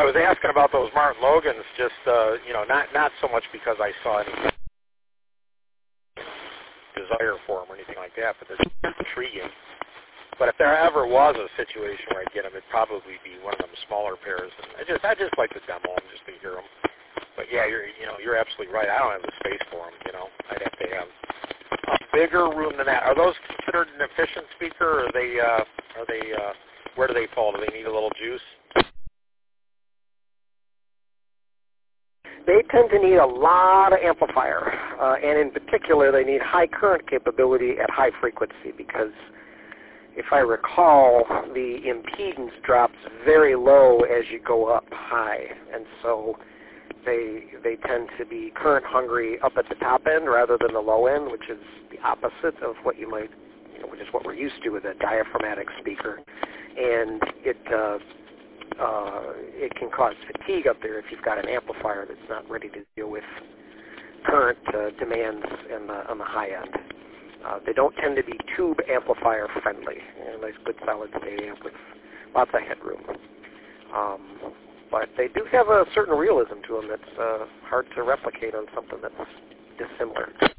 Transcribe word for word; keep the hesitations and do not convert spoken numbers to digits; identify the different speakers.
Speaker 1: I was asking about those Martin Logans, just, uh, you know, not not so much because I saw any desire for them or anything like that, but they're intriguing. But if there ever was a situation where I'd get them, it'd probably be one of them smaller pairs. And I just I just like to demo them just to hear them. But yeah, you're you know you're absolutely right. I don't have the space for them. You know, I'd have to have a bigger room than that. Are those considered an efficient speaker, or are they uh, are they uh, where do they fall? Do they need a little juice?
Speaker 2: They tend to need a lot of amplifier, uh, and in particular, they need high current capability at high frequency because, if I recall, the impedance drops very low as you go up high, and so they they tend to be current hungry up at the top end rather than the low end, which is the opposite of what you might, you know, which is what we're used to with a diaphragmatic speaker, and it. Uh, Uh, it can cause fatigue up there if you've got an amplifier that's not ready to deal with current uh, demands in the, on the high end. Uh, they don't tend to be tube amplifier friendly. You know, nice, good, solid state amp with lots of headroom. Um, but they do have a certain realism to them that's uh, hard to replicate on something that's dissimilar.